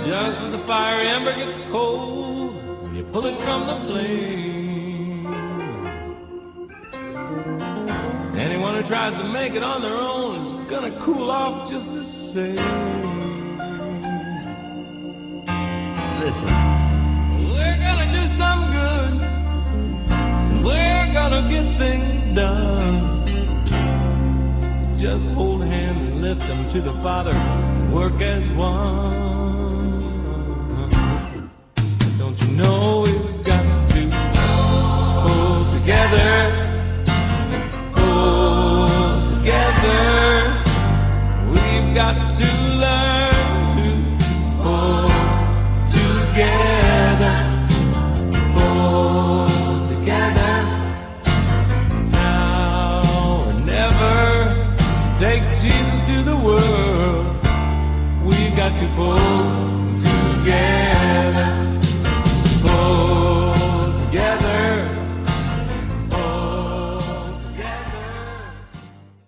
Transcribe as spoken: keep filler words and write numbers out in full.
Just as the fiery ember gets cold, you pull it from the flame. Anyone who tries to make it on their own is gonna cool off just the same. Listen, we're gonna do some good. We're gonna get things done. Just hold hands and lift them to the Father. Work as one. Don't you know we've got to hold together? Hold together. We've got to learn to hold together. Hold together. Now or never. Take Jesus to the world. We've got to hold